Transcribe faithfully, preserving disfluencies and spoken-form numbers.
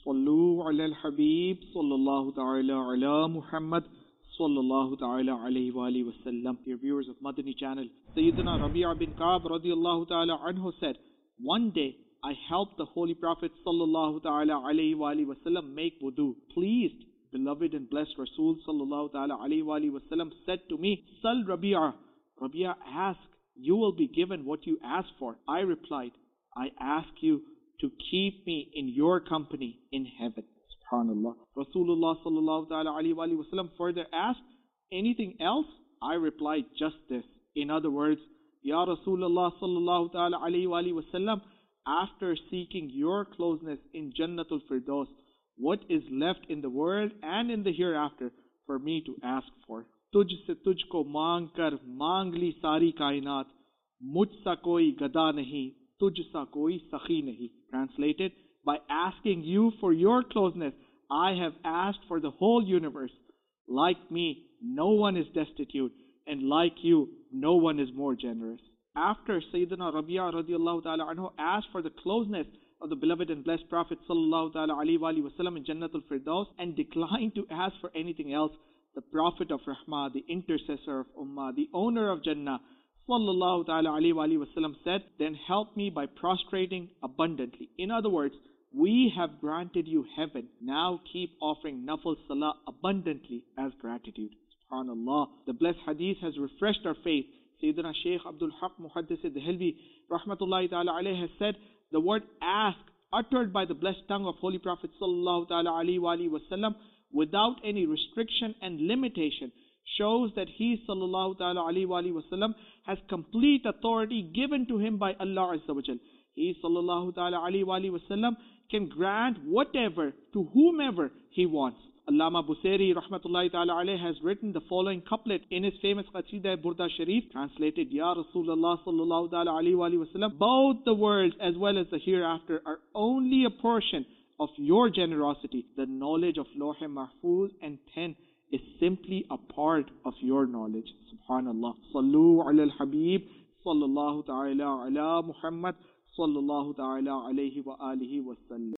Sallu ala al-Habib sallallahu ta'ala ala Muhammad sallallahu ta'ala alayhi wa alihi wa sallam. Dear viewers of Madani channel, Sayyidina Rabi'a bin Ka'b radiallahu ta'ala anhu said, one day I helped the Holy Prophet sallallahu ta'ala alayhi wa alihi wa sallam make wudu. Pleased, beloved and blessed Rasul sallallahu ta'ala alayhi wa alihi wa sallam said to me, Sal Rabi'a. Rabi'a, ask, you will be given what you ask for. I replied, I ask you to keep me in your company in heaven. SubhanAllah. Rasulullah sallallahu ta'ala alayhi wa alihi wa sallam further asked, anything else? I replied, just this. In other words, Ya Rasulullah sallallahu ta'ala alayhi wa alihi wa sallam, after seeking your closeness in Jannatul Firdaus, what is left in the world and in the hereafter for me to ask for? Tuj se tujhko maang kar maang li sari kainat, mujh sa koi gada nahi, tujh sa koi sakhi nahi. Translated, by asking you for your closeness, I have asked for the whole universe. Like me, no one is destitute, and like you, no one is more generous. After Sayyidina Rabi'a radiallahu ta'ala anhu asked for the closeness of the beloved and blessed Prophet sallallahu ta'ala alayhi wa alihi wa sallam in Jannatul Firdaus and declined to ask for anything else, the Prophet of Rahmah, the intercessor of Ummah, the owner of Jannah, sallallahu ta'ala alayhi wa alihi wa sallam said, then help me by prostrating abundantly. In other words, we have granted you heaven. Now keep offering nafal salah abundantly as gratitude. SubhanAllah. The blessed hadith has refreshed our faith. Sayyidina Shaykh Abdul Haq Muhaddis Dehelvi rahmatullahi ta'ala alayhi has said, the word ask uttered by the blessed tongue of Holy Prophet sallallahu ta'ala alayhi wa alihi wa sallam without any restriction and limitation shows that he sallallahu ta'ala alayhi wa alihi wa sallam has complete authority given to him by Allah Azza wa Jal. He sallallahu ta'ala alayhi wa alihi wa sallam can grant whatever to whomever he wants. Allama Busiri rahmatullahi ta'ala alayhi has written the following couplet in his famous Qasidah Burda Sharif, translated, Ya Rasulullah sallallahu ta'ala alayhi wa alihi wa sallam, both the worlds as well as the hereafter are only a portion of your generosity. The knowledge of Lawh Mahfuz and ten is simply a part of your knowledge. Subhanallah. Sallu ala al-Habib sallallahu ta'ala ala Muhammad sallallahu ta'ala alayhi wa alihi wa sallam.